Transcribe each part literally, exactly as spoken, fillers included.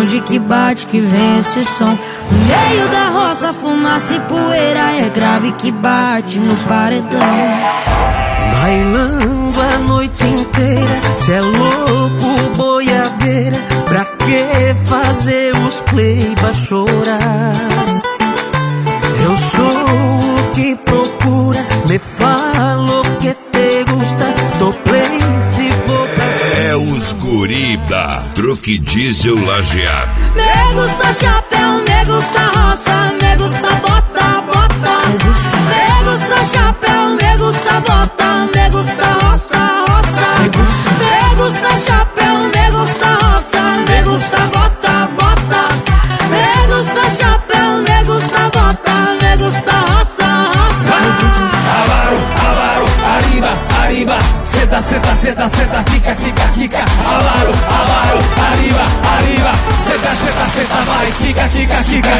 onde que bate que vem esse som. No meio da roça, fumaça e poeira, é grave que bate no paredão. Bailando a noite inteira, cê é louco, boiadeira. Pra que fazer os play pra chorar? Eu sou o que procura, me falo que te gusta, tô play se vou pra... É os guri da Truque Diesel Lajeado. Me gusta chapéu, me gusta roça, me gusta bota, bota. Me gusta chapéu, me gusta bota, me gusta roça, roça. Me gusta chapéu, me gusta roça, me gusta bota, bota. Me gusta chapéu, me gusta bota, me gusta roça, roça. Avaro, avaro, arriba, arriba. Seta, seta, seta, seta, fica, fica, fica. Avaro, avaro, arriba, arriba. Seta, seta, seta, vai, fica, fica, fica.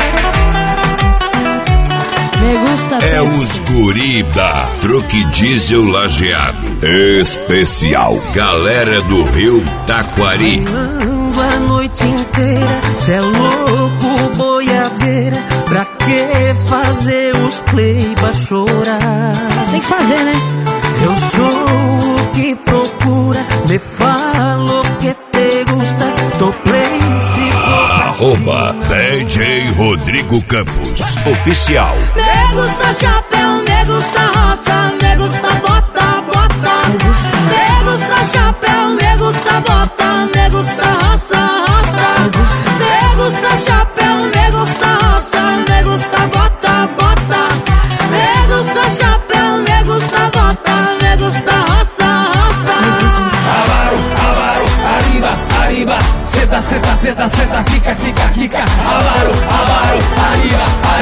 Me gusta É os guri da Truque Diesel Lajeado. Especial Galera do Rio Taquari. Bailando a noite inteira, cê é louco, boiadeira. Pra que fazer os play pra chorar? Tem que fazer, né? Eu sou o que procura, me falo que te gusta, tô play se vou. Arroba D J Rodrigo Campos Oficial. Me gusta chapéu, me gusta roça, me gusta bota, bota. Me gusta chapéu, me gusta bota, me gusta roça, roça. Me gusta chapéu, me gusta roça, me gusta bota, bota. Me gusta chapéu, me gusta bota, me gusta roça, roça. Avaro, avaro, arriba, arriba. Seta, seta, seta, seta, fica, fica, fica. Avaro, avaro, arriba,